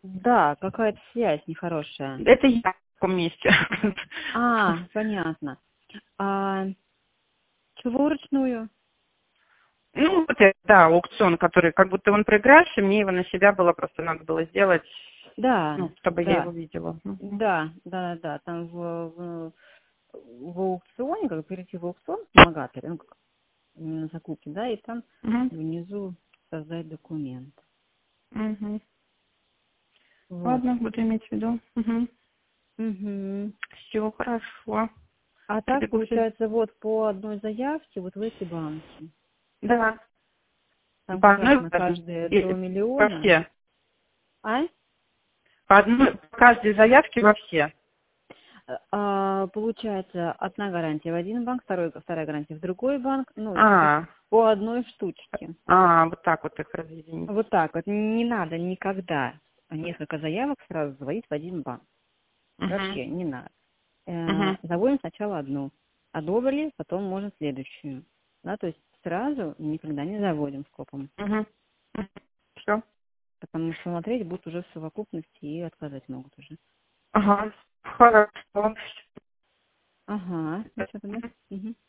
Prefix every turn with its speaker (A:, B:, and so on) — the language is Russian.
A: Да, какая-то связь нехорошая.
B: Это я в каком месте.
A: Понятно. А чего вручную?
B: Ну, вот это, да, аукцион, который как будто он проигравший, мне его на себя было просто надо было сделать,
A: Да,
B: ну, чтобы я его
A: да,
B: видела. Мгм.
A: да. Там в аукционе, как перейти в аукцион, вспомогательный, ну, как именно закупки, да, и там
B: Мгм.
A: внизу создать документ.
B: Мгм.
A: Вот.
B: Ладно, буду иметь в виду. Угу.
A: Мгм.
B: Все хорошо.
A: А так,
B: Прибегу все.
A: получается, вот по одной заявке, вот в эти банки.
B: Да.
A: Там
B: По
A: как раз
B: одной
A: на
B: даже.
A: каждые до
B: И во
A: миллиона.
B: все.
A: А?
B: По одной, по каждой заявке во все.
A: Получается, одна гарантия в один банк, вторая гарантия в другой банк, ну, то есть
B: А,
A: по одной штучке.
B: вот так вот их разъединить.
A: Вот так вот. Не надо никогда несколько заявок сразу заводить в один банк.
B: Угу.
A: Вообще не надо.
B: Угу.
A: Заводим сначала одну. Одобрили, потом можно следующую. Да, то есть сразу никогда не заводим скопом.
B: Угу. Все.
A: Потому что смотреть будут уже в совокупности и отказать могут уже.
B: Ага. Хорошо.
A: Ага, ну что тогда? Мгм.